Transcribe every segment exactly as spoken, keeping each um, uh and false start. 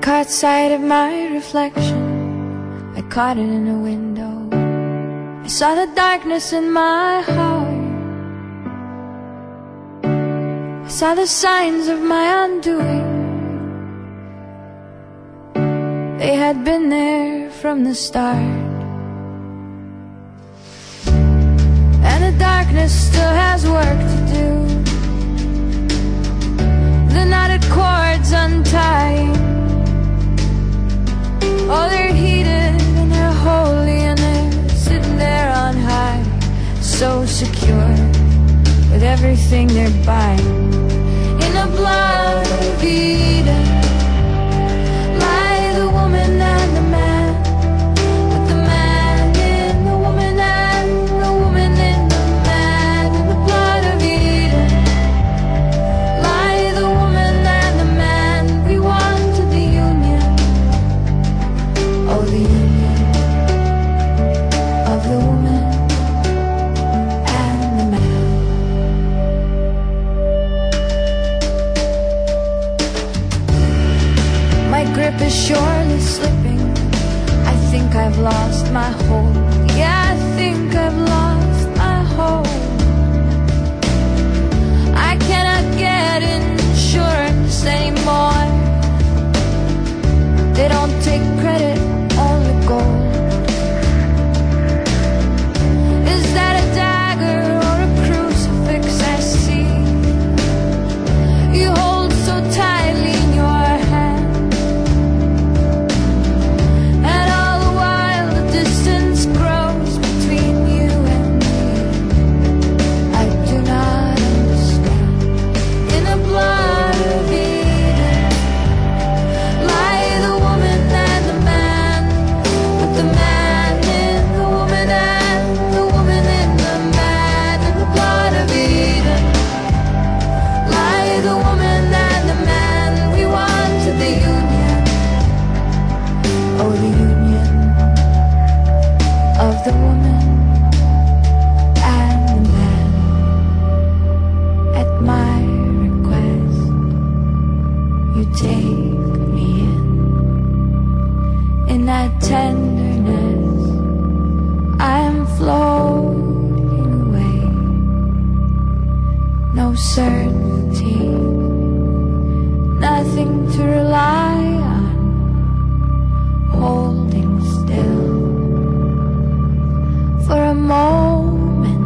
caught sight of my reflection. I caught it in a window. I saw the darkness in my heart. I saw the signs of my undoing. They had been there from the start. And the darkness still has work to do. The knotted cords untying. Oh, they're heated and they're holy, and they're sitting there on high, so secure with everything they're buying. In the blood of Eden lie the woman and the man, with the man in the woman and the woman in the man. In the blood of Eden lie the woman and the man. We wanted the union, oh, the union of the woman and the man. My grip is surely slipping. I think I've lost my hold. Yeah, I think I've lost my hold. I cannot get insurance anymore. They don't take credit, only gold. Is that a dagger or a crucifix I see you hold so tightly in your hand? And all the while the distance grows between you and me. I do not understand. In the blood of Eden lie the woman and the man, with the man in the woman and the woman in the man. In the blood of Eden lie the woman and the man. We wanted the union, oh, the union of the woman and the man. At my request, you take me in. In that tenderness, I am floating away. No certainty, nothing to rely on. Holding still for a moment.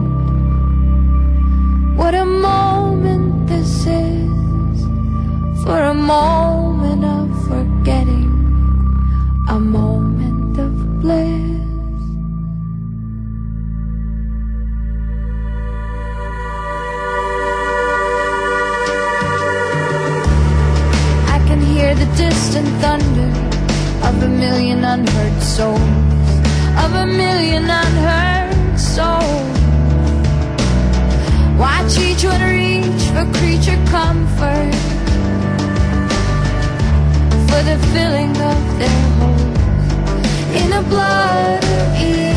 What a moment this is. For a moment of forgetting, a moment of bliss. I can hear the distant thunder of a million unheard souls, of a million unheard souls. Watch each one reach for creature comfort, for the filling of their holes. In the blood of Eden